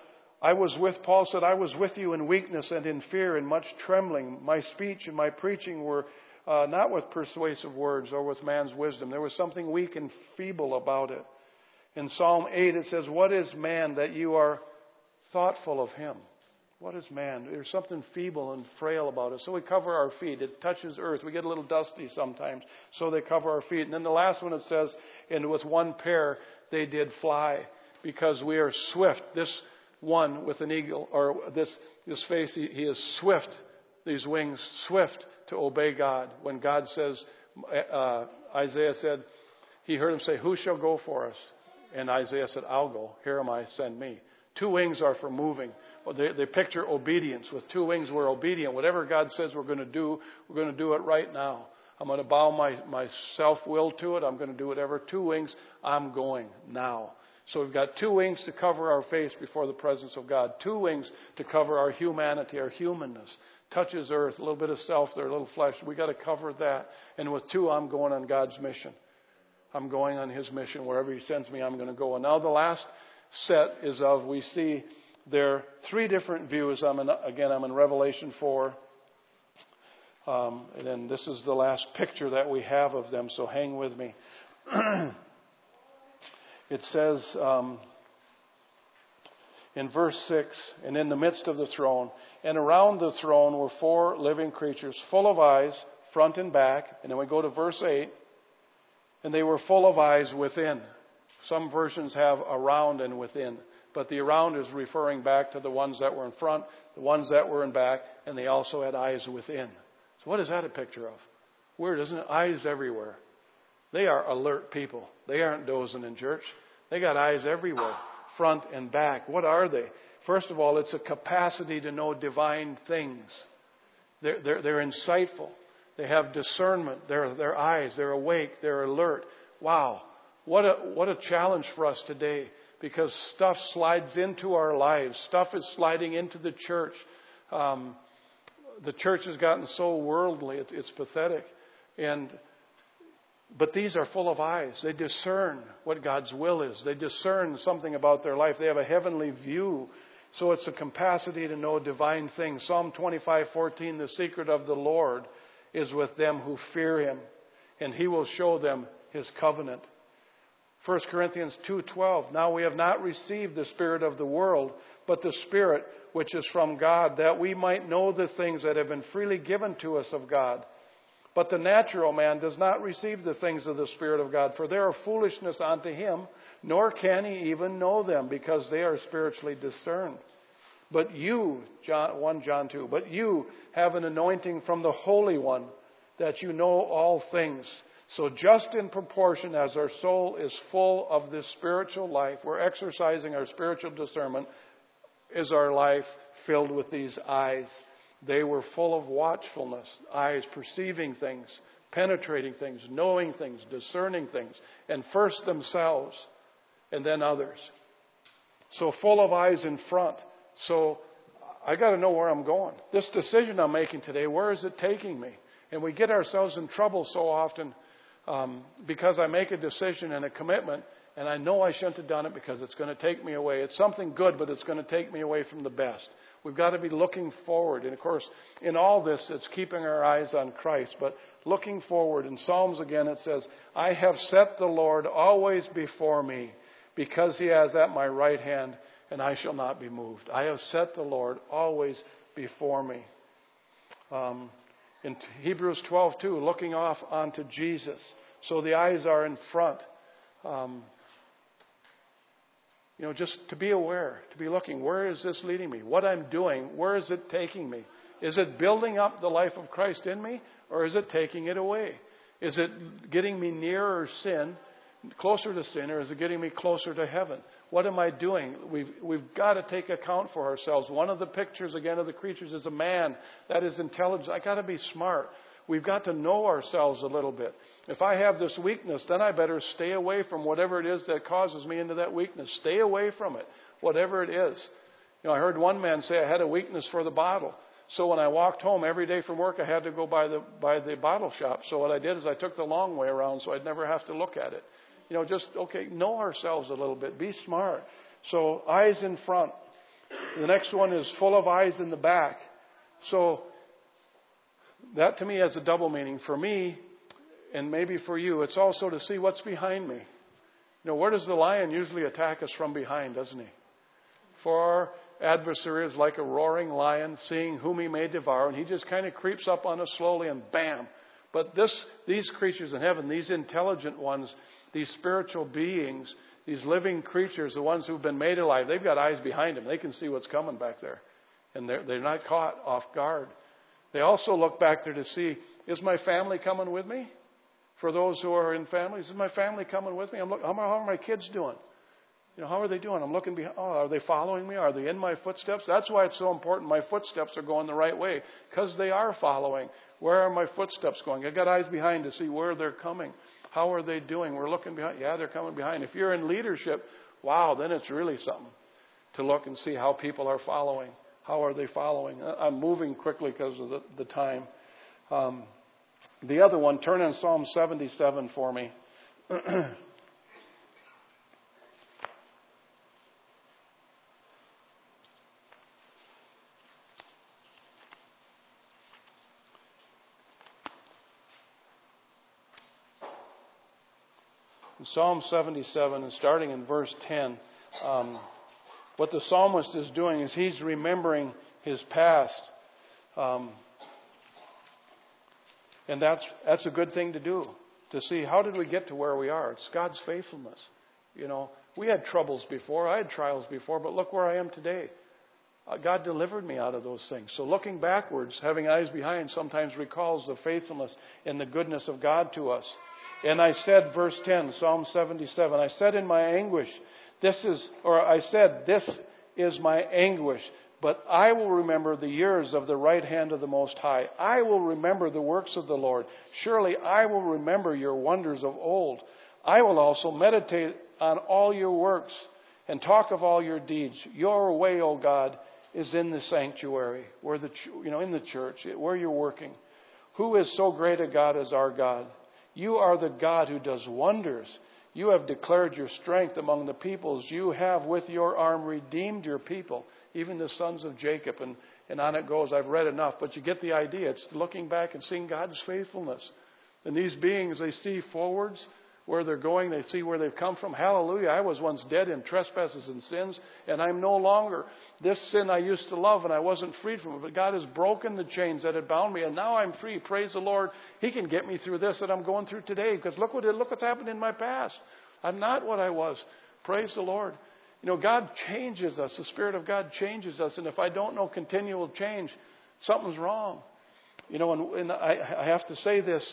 I was with, Paul said, I was with you in weakness and in fear and much trembling. My speech and my preaching were uh, not with persuasive words or with man's wisdom. There was something weak and feeble about it. In Psalm eight it says, what is man that you are thoughtful of him? What is man? There's something feeble and frail about it. So we cover our feet. It touches earth. We get a little dusty sometimes. So they cover our feet. And then the last one it says, and with one pair they did fly, because we are swift. This one with an eagle, or this, this face, he, he is swift, these wings, swift to obey God. When God says, uh, Isaiah said, he heard him say, who shall go for us? And Isaiah said, I'll go. Here am I, send me. Two wings are for moving. Well, they, they picture obedience. With two wings, we're obedient. Whatever God says we're going to do, we're going to do it right now. I'm going to bow my, my self-will to it. I'm going to do whatever. Two wings, I'm going now. So we've got two wings to cover our face before the presence of God. Two wings to cover our humanity, our humanness. Touches earth, a little bit of self there, a little flesh. We've got to cover that. And with two, I'm going on God's mission. I'm going on His mission. Wherever He sends me, I'm going to go. And now the last set is of, we see there three different views. I'm in, again, I'm in Revelation four. Um, and then this is the last picture that we have of them, so hang with me. It says um, in verse six, and in the midst of the throne, and around the throne were four living creatures, full of eyes, front and back. And then we go to verse eight, and they were full of eyes within. Some versions have around and within, but the around is referring back to the ones that were in front, the ones that were in back, and they also had eyes within. So what is that a picture of? Weird, isn't it? Eyes everywhere. They are alert people. They aren't dozing in church. They got eyes everywhere, front and back. What are they? First of all, it's a capacity to know divine things. They're, they're, they're insightful. They have discernment. They're, they're eyes. They're awake. They're alert. Wow. What a, what a challenge for us today, because stuff slides into our lives. Stuff is sliding into the church. Um, the church has gotten so worldly. It, it's pathetic. And But these are full of eyes. They discern what God's will is. They discern something about their life. They have a heavenly view. So it's a capacity to know divine things. Psalm twenty-five fourteen, the secret of the Lord is with them who fear Him, and He will show them His covenant. First Corinthians two twelve, now we have not received the spirit of the world, but the Spirit which is from God, that we might know the things that have been freely given to us of God. But the natural man does not receive the things of the Spirit of God, for they are foolishness unto him, nor can he even know them, because they are spiritually discerned. But you, John, First John two, but you have an anointing from the Holy One, that you know all things. So just in proportion as our soul is full of this spiritual life, we're exercising our spiritual discernment, is our life filled with these eyes. They were full of watchfulness, eyes perceiving things, penetrating things, knowing things, discerning things, and first themselves and then others. So full of eyes in front. So I got to know where I'm going. This decision I'm making today, where is it taking me? And we get ourselves in trouble so often um, because I make a decision and a commitment, and I know I shouldn't have done it because it's going to take me away. It's something good, but it's going to take me away from the best. We've got to be looking forward. And of course, in all this, it's keeping our eyes on Christ. But looking forward, in Psalms again, it says, I have set the Lord always before me, because He has at my right hand, and I shall not be moved. I have set the Lord always before me. Um, in Hebrews twelve two, looking off onto Jesus. So the eyes are in front. Um, You know, just to be aware, to be looking, where is this leading me? What I'm doing, where is it taking me? Is it building up the life of Christ in me, or is it taking it away? Is it getting me nearer sin, closer to sin, or is it getting me closer to heaven? What am I doing? We've, we've got to take account for ourselves. One of the pictures, again, of the creatures is a man that is intelligent. I got to be smart. We've got to know ourselves a little bit. If I have this weakness, then I better stay away from whatever it is that causes me into that weakness. Stay away from it, whatever it is. You know, I heard one man say I had a weakness for the bottle. So when I walked home every day from work, I had to go by the by the bottle shop. So what I did is I took the long way around so I'd never have to look at it. You know, just, okay, know ourselves a little bit. Be smart. So eyes in front. The next one is full of eyes in the back. So that to me has a double meaning. For me, and maybe for you, it's also to see what's behind me. You know, where does the lion usually attack us from behind, doesn't he? For our adversary is like a roaring lion, seeing whom he may devour, and he just kind of creeps up on us slowly and bam. But this, these creatures in heaven, these intelligent ones, these spiritual beings, these living creatures, the ones who've been made alive, they've got eyes behind them. They can see what's coming back there. And they're, they're not caught off guard. They also look back there to see, is my family coming with me? For those who are in families, is my family coming with me? I'm look, how are my kids doing? You know, how are they doing? I'm looking behind. Oh, are they following me? Are they in my footsteps? That's why it's so important my footsteps are going the right way, because they are following. Where are my footsteps going? I've got eyes behind to see where they're coming. How are they doing? We're looking behind. Yeah, they're coming behind. If you're in leadership, wow, then it's really something to look and see how people are following. How are they following? I'm moving quickly because of the, the time. Um, the other one, turn in Psalm seventy-seven for me. Psalm seventy-seven, and starting in verse ten, um, what the psalmist is doing is he's remembering his past. Um, and that's that's a good thing to do, to see how did we get to where we are. It's God's faithfulness. You know, we had troubles before, I had trials before, but look where I am today. Uh, God delivered me out of those things. So looking backwards, having eyes behind, sometimes recalls the faithfulness and the goodness of God to us. And I said, verse ten, Psalm seventy-seven, I said in my anguish, this is, or I said, this is my anguish, but I will remember the years of the right hand of the Most High. I will remember the works of the Lord. Surely I will remember your wonders of old. I will also meditate on all your works and talk of all your deeds. Your way, O God, is in the sanctuary, where the, you know, in the church, where you're working. Who is so great a God as our God? You are the God who does wonders. You have declared your strength among the peoples. You have with your arm redeemed your people, even the sons of Jacob. And, and on it goes. I've read enough, but you get the idea. It's looking back and seeing God's faithfulness. And these beings, they see forwards, where they're going. They see where they've come from. Hallelujah. I was once dead in trespasses and sins, and I'm no longer. This sin I used to love, and I wasn't freed from it. But God has broken the chains that had bound me, and now I'm free. Praise the Lord. He can get me through this that I'm going through today, because look what look what's happened in my past. I'm not what I was. Praise the Lord. You know, God changes us. The Spirit of God changes us, and if I don't know continual change, something's wrong. You know, and, and I, I have to say this.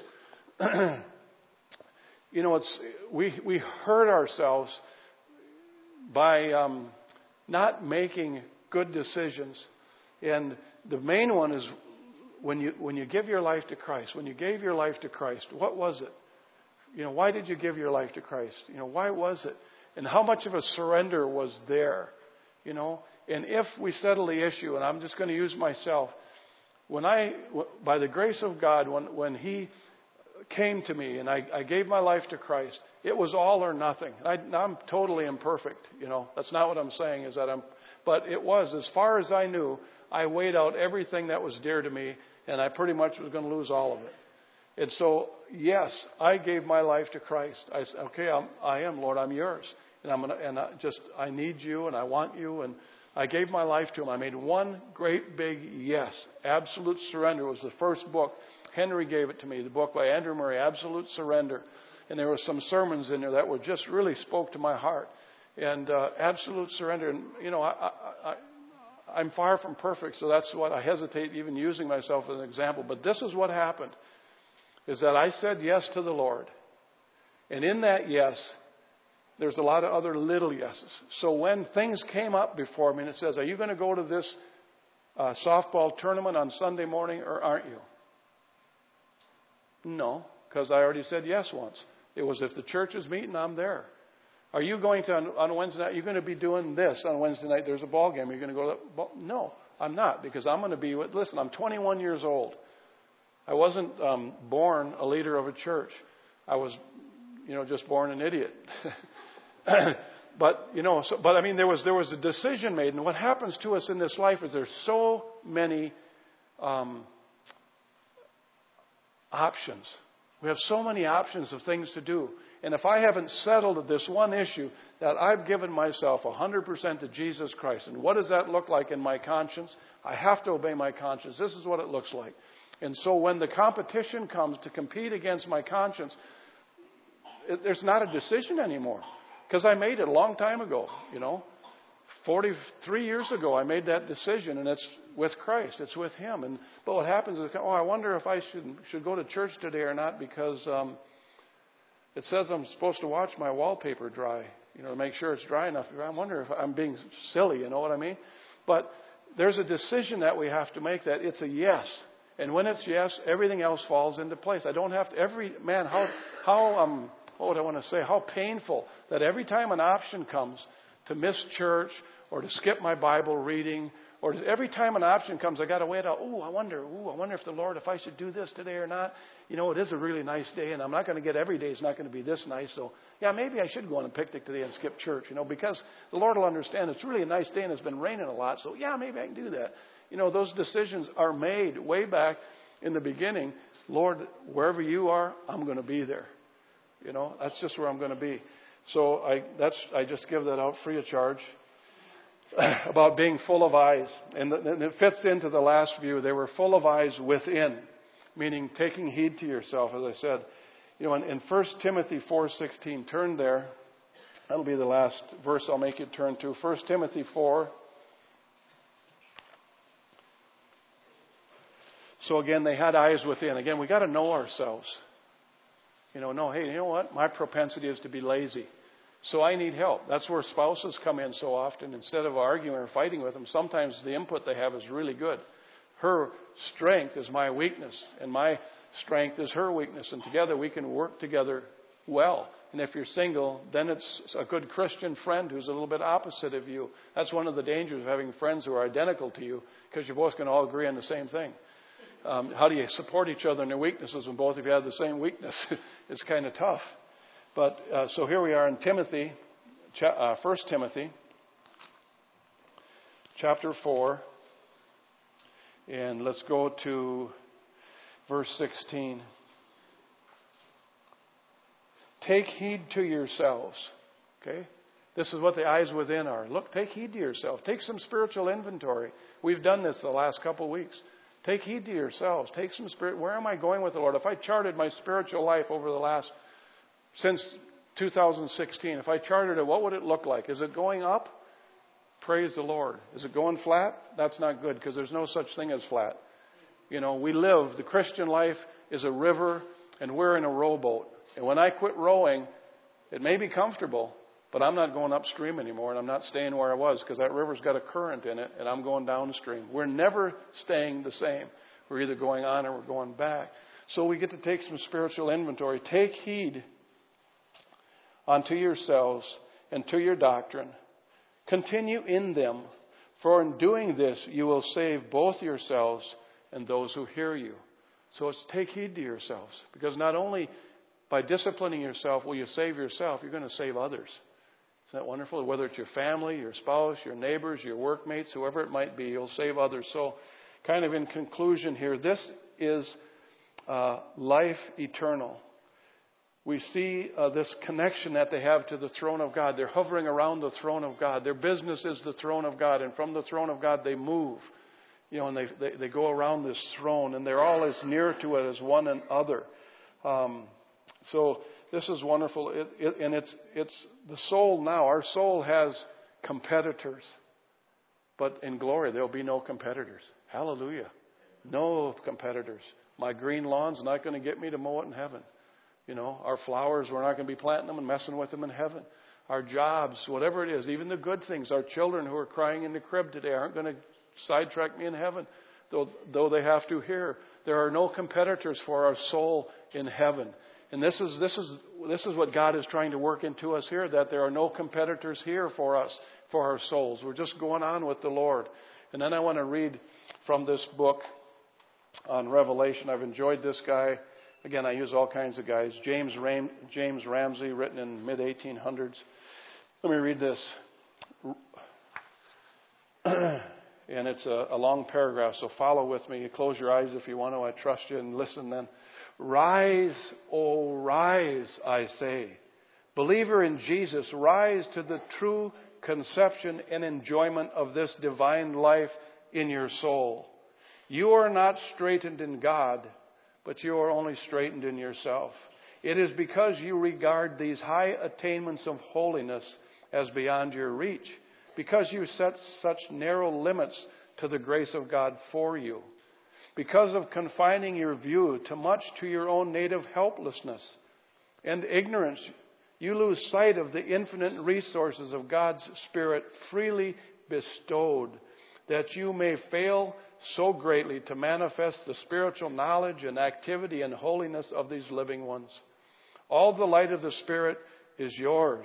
You know, it's we we hurt ourselves by um, not making good decisions, and the main one is when you when you give your life to Christ. When you gave your life to Christ, what was it? You know, why did you give your life to Christ? You know, why was it? And how much of a surrender was there? You know, and if we settle the issue, and I'm just going to use myself, when I, by the grace of God, when when He came to me and I, I gave my life to Christ, it was all or nothing. I, I'm totally imperfect, you know. That's not what I'm saying. Is that I'm, but it was, as far as I knew, I weighed out everything that was dear to me, and I pretty much was going to lose all of it. And so, yes, I gave my life to Christ. I said, okay, I'm, I am, Lord, I'm yours, and I'm gonna, and I just I need you, and I want you, and I gave my life to Him. I made one great big yes, absolute surrender. It was the first book. Henry gave it to me, the book by Andrew Murray, Absolute Surrender. And there were some sermons in there that were just really spoke to my heart. And uh, absolute surrender. And, you know, I, I, I, I'm far from perfect, so that's what I hesitate even using myself as an example. But this is what happened, is that I said yes to the Lord. And in that yes, there's a lot of other little yeses. So when things came up before me and it says, are you going to go to this uh, softball tournament on Sunday morning or aren't you? No, because I already said yes once. It was if the church is meeting, I'm there. Are you going to, on, on Wednesday night, you're going to be doing this on Wednesday night, there's a ball game, are you going to go to that ball? No, I'm not, because I'm going to be with, listen, I'm twenty-one years old. I wasn't um, born a leader of a church. I was, you know, just born an idiot. But, you know, so, but I mean, there was, there was a decision made. And what happens to us in this life is there's so many um, options. We have so many options of things to do. And if I haven't settled this one issue that I've given myself one hundred percent to Jesus Christ, and what does that look like in my conscience? I have to obey my conscience. This is what it looks like. And so when the competition comes to compete against my conscience, it, there's not a decision anymore. Because I made it a long time ago, you know. forty-three years ago, I made that decision, and it's with Christ. It's with Him. And but what happens is, oh, I wonder if I should should go to church today or not, because um, it says I'm supposed to watch my wallpaper dry, you know, to make sure it's dry enough. I wonder if I'm being silly, you know what I mean? But there's a decision that we have to make that it's a yes. And when it's yes, everything else falls into place. I don't have to, every, man, how, how, um, what would I want to say? How painful that every time an option comes to miss church or to skip my Bible reading, or every time an option comes, I got to wait out. Oh, I wonder. Oh, I wonder if the Lord, if I should do this today or not. You know, it is a really nice day, and I'm not going to get every day. It's not going to be this nice. So, yeah, maybe I should go on a picnic today and skip church. You know, because the Lord will understand it's really a nice day and it's been raining a lot. So, yeah, maybe I can do that. You know, those decisions are made way back in the beginning. Lord, wherever you are, I'm going to be there. You know, that's just where I'm going to be. So I that's I just give that out free of charge. About being full of eyes. And it fits into the last view. They were full of eyes within, meaning taking heed to yourself, as I said. You know, in, in First Timothy four sixteen, turn there. That'll be the last verse I'll make you turn to. First Timothy four. So again, they had eyes within. Again, we got to know ourselves. You know, no, hey, you know what? My propensity is to be lazy. So I need help. That's where spouses come in so often. Instead of arguing or fighting with them, sometimes the input they have is really good. Her strength is my weakness, and my strength is her weakness. And together we can work together well. And if you're single, then it's a good Christian friend who's a little bit opposite of you. That's one of the dangers of having friends who are identical to you, because you're both going to all agree on the same thing. Um, how do you support each other in their weaknesses when both of you have the same weakness? It's kind of tough. But uh, so here we are in Timothy, uh, First Timothy, chapter four, and let's go to verse sixteen. Take heed to yourselves. Okay, this is what the eyes within are. Look, take heed to yourself. Take some spiritual inventory. We've done this the last couple of weeks. Take heed to yourselves. Take some spirit. Where am I going with the Lord? If I charted my spiritual life over the last Since two thousand sixteen, if I charted it, what would it look like? Is it going up? Praise the Lord. Is it going flat? That's not good, because there's no such thing as flat. You know, we live, the Christian life is a river, and we're in a rowboat. And when I quit rowing, it may be comfortable, but I'm not going upstream anymore, and I'm not staying where I was, because that river's got a current in it, and I'm going downstream. We're never staying the same. We're either going on or we're going back. So we get to take some spiritual inventory. Take heed unto yourselves and to your doctrine. Continue in them, for in doing this you will save both yourselves and those who hear you. So it's take heed to yourselves, because not only by disciplining yourself will you save yourself, you're going to save others. Isn't that wonderful? Whether it's your family, your spouse, your neighbors, your workmates, whoever it might be, you'll save others. So kind of in conclusion here, this is uh, life eternal. We see uh, this connection that they have to the throne of God. They're hovering around the throne of God. Their business is the throne of God. And from the throne of God, they move. You know, and they, they, they go around this throne. And they're all as near to it as one another. Um, so this is wonderful. It, it, and it's, it's the soul now. Our soul has competitors. But in glory, there will be no competitors. Hallelujah. No competitors. My green lawn's not going to get me to mow it in heaven. You know, our flowers, we're not going to be planting them and messing with them in heaven. Our jobs, whatever it is, even the good things, our children who are crying in the crib today aren't going to sidetrack me in heaven, though, though they have to here. There are no competitors for our soul in heaven. And this is, this is, this is what God is trying to work into us here, that there are no competitors here for us, for our souls. We're just going on with the Lord. And then I want to read from this book on Revelation. I've enjoyed this guy. Again, I use all kinds of guys. James Ram- James Ramsey, written in mid eighteen hundreds. Let me read this. And it's a, a long paragraph, so follow with me. Close your eyes if you want to. I trust you, and listen then. Rise, O rise, I say. Believer in Jesus, rise to the true conception and enjoyment of this divine life in your soul. You are not straightened in God, but you are only straightened in yourself. It is because you regard these high attainments of holiness as beyond your reach, because you set such narrow limits to the grace of God for you, because of confining your view too much to your own native helplessness and ignorance. You lose sight of the infinite resources of God's Spirit freely bestowed, that you may fail so greatly to manifest the spiritual knowledge and activity and holiness of these living ones. All the light of the Spirit is yours.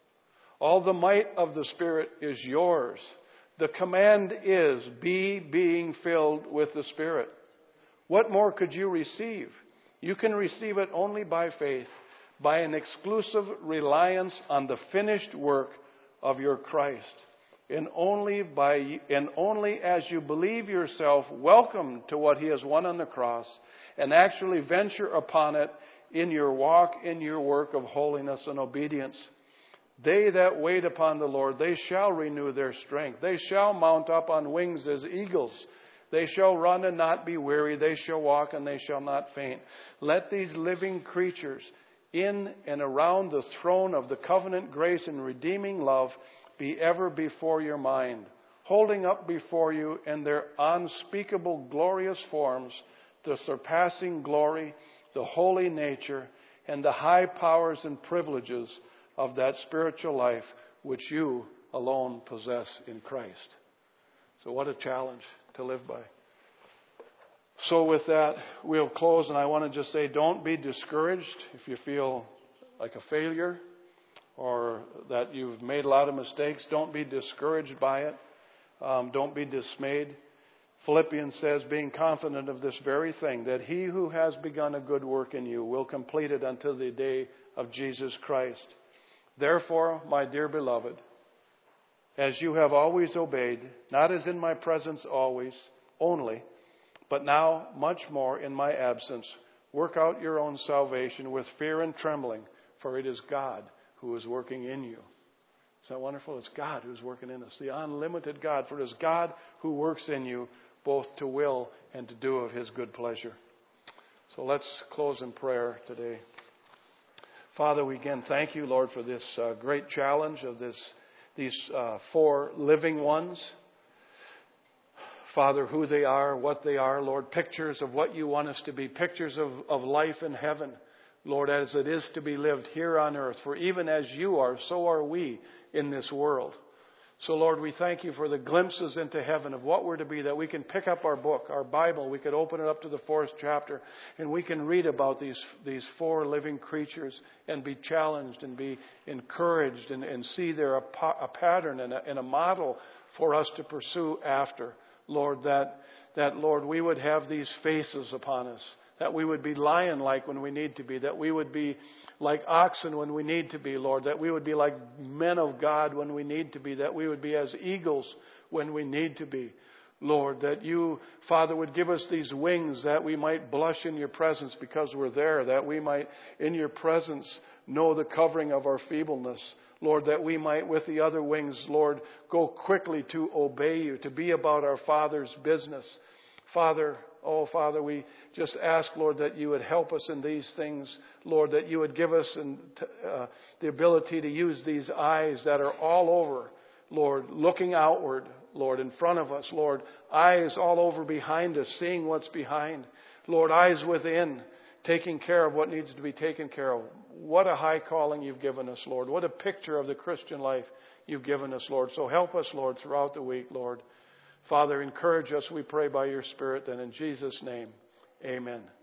All the might of the Spirit is yours. The command is, be being filled with the Spirit. What more could you receive? You can receive it only by faith, by an exclusive reliance on the finished work of your Christ. And only by and only as you believe yourself welcome to what He has won on the cross and actually venture upon it in your walk, in your work of holiness and obedience. They that wait upon the Lord, they shall renew their strength. They shall mount up on wings as eagles. They shall run and not be weary. They shall walk and they shall not faint. Let these living creatures in and around the throne of the covenant grace and redeeming love be ever before your mind, holding up before you in their unspeakable glorious forms the surpassing glory, the holy nature, and the high powers and privileges of that spiritual life which you alone possess in Christ. So what a challenge to live by. So with that, we'll close, and I want to just say, don't be discouraged if you feel like a failure or that you've made a lot of mistakes. Don't be discouraged by it. Um, don't be dismayed. Philippians says, being confident of this very thing, that He who has begun a good work in you will complete it until the day of Jesus Christ. Therefore, my dear beloved, as you have always obeyed, not as in my presence always, only, but now much more in my absence, work out your own salvation with fear and trembling, for it is God who is working in you. Is that wonderful? It's God who's working in us, the unlimited God, for it is God who works in you both to will and to do of His good pleasure. So let's close in prayer today. Father, we again thank you, Lord, for this uh, great challenge of this these uh, four living ones. Father, who they are, what they are, Lord, pictures of what you want us to be, pictures of, of life in heaven, Lord, as it is to be lived here on earth. For even as you are, so are we in this world. So, Lord, we thank you for the glimpses into heaven of what we're to be, that we can pick up our book, our Bible, we could open it up to the fourth chapter, and we can read about these these four living creatures and be challenged and be encouraged and, and see there a, a pattern and a, and a model for us to pursue after. Lord, that, that, Lord, we would have these faces upon us, that we would be lion-like when we need to be, that we would be like oxen when we need to be, Lord, that we would be like men of God when we need to be, that we would be as eagles when we need to be. Lord, that you, Father, would give us these wings that we might blush in your presence because we're there, that we might, in your presence, know the covering of our feebleness. Lord, that we might, with the other wings, Lord, go quickly to obey you, to be about our Father's business. Father, oh, Father, we just ask, Lord, that you would help us in these things. Lord, that you would give us an, uh, the ability to use these eyes that are all over, Lord, looking outward, Lord, in front of us. Lord, eyes all over behind us, seeing what's behind. Lord, eyes within, taking care of what needs to be taken care of. What a high calling you've given us, Lord. What a picture of the Christian life you've given us, Lord. So help us, Lord, throughout the week, Lord. Father, encourage us, we pray, by your Spirit, and in Jesus' name, amen.